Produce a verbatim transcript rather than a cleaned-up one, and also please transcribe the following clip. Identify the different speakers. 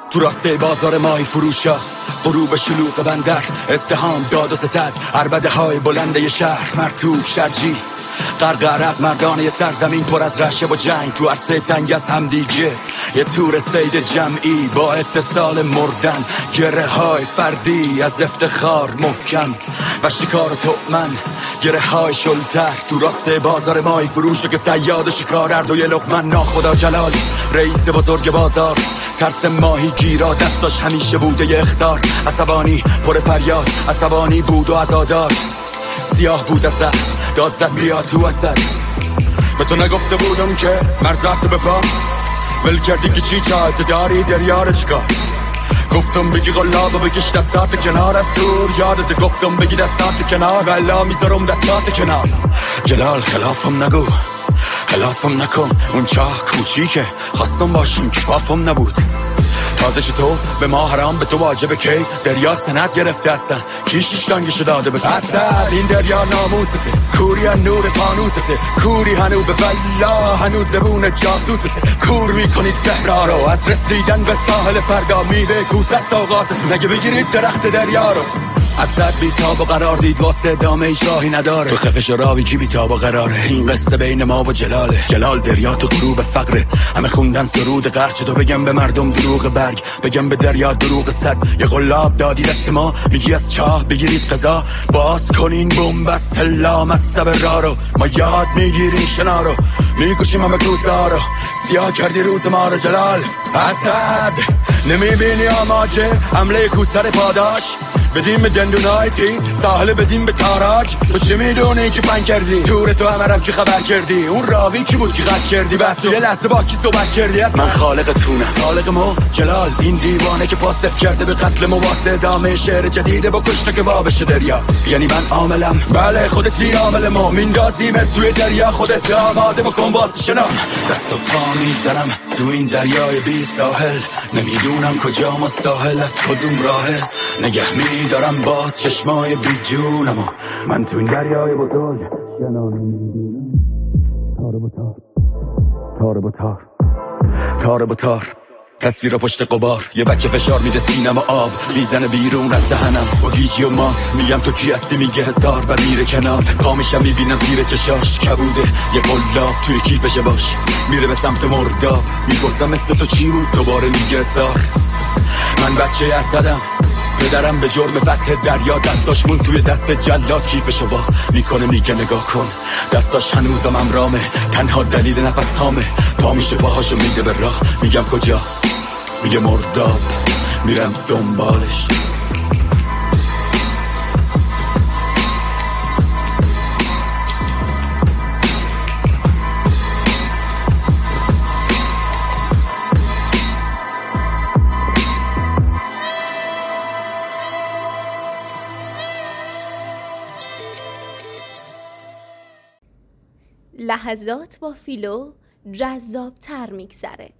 Speaker 1: تو راسته بازار مای فروشا، غروب شلوغ بندر، ازدحام، داد و ستد، عربده های بلنده شهر، مرتوب شرجی غرق مردانه سرزمین پر از رشه و جنگ، تو عرصه تنگ از همدیگه یه تور سید جمعی با اتصال مردن، گره های فردی از افتخار محکم و شکار تؤمن، گره های شلتر تو راسته بازار مای فروشه که صیاد و شکار هر دوی لقمن. ناخدا جلال رئیس بزرگ بازار، ترس ماهی گیرا دستاش همیشه بوده ی اخطار، عصبانی پر فریاد، عصبانی بود و عزادار، سیاه بود اصد داد زد بیا تو اصد. به تو نگفته بودم که مرزت بپا، ول کردی که چی چاعت داری دریار چکا، گفتم بگی غلاب و بگیش دستات کنار از دور، یادت گفتم بگی دستات کنار ولا میذارم دستات کنار. جلال خلافم نگو، خلافم نکن، اون چاه کوچیکه خواستم باشم که پافم نبود، تازه تو به ما حرام به تو واجبه کی دریا سند گرفته هستن، کی شیشتانگشو داده به اصد. این دریا ناموسته، کوری نور فانوسته، کوری هنو به بلا هنوز زبون جاسوسته، کور میکنید صحرا رو از رسیدن به ساحل فردا، میوه کوست آغازت نگه بگیرید درخت دریا رو. اصد بی تاب و قرار دید واسه دامه شاهی نداره، تو خفش و راوی کی بی تاب و قراره، این قصه بین ما و جلاله. جلال دریا تو غروب فقره، همه خوندن سرود قرچ، تو بگم به مردم دروغ برگ، بگم به دریا دروغ صد. یه قلاب دادی دست ما، میگی از چاه بگیرید قضا، باز کنین بومبست لا مصب را رو، ما یاد میگیریم شنا رو، میکشیم همه کوسا رو، سیاه کردی روز ما رو. جلال اصد نمیبینی آماجه حمله کوسر پاداش، بدیم به دندونای تی ساحل، بدیم به تاراج. تو چه میدونی که فن کردی تور تو همرم که خبر کردی، اون راوی کی بود که قد کردی، بس یه لحظه با کی صحبت کردی؟ من خالق تونم، خالق مو جلال، این دیوانه که پاستف کرده به قتل مو واسه دامه شعر جدیده با کشته که وابشه دریا، یعنی من عاملم. بله خودت بی عامل ما میندازیم توی دریا، خودت آماده بکن واسه شنا، دست و پا میزنم تو این دریای بی ساحل، نمیدونم کجا ما ساحل از کدوم راهه، نگه میدارم باز چشمای بی جونمو، من تو این دریای بزرگ شنا نمیدونم. تار و تار، تار و تار، تار و تار، تصویر پشت قبار، یه بچه فشار میده سینم و آب میزنه بیرون از دهنم، با گیجی و مات میگم تو کی هستی، میگه هزار و میره کنار، پامیشم میبینم زیر چشاش کبوده یه قلاب توی کیفشه باش، میره به سمت مرداب، میگفتم مثل تو چی بود، دوباره میگه هزار. من بچه اسدم، پدرم به جرم فتح دریا دستاش مون توی دست جلاد، کیفشو با میکنه میگه نگاه کن، دستاش هنوزم امرامه، تنها دلیل نفس تامه، پا میشه پاهاشو میده به راه، میگم کجا، میگه مرداب، میرم دنبالش.
Speaker 2: لحظات با فیلو جذاب تر میگذره.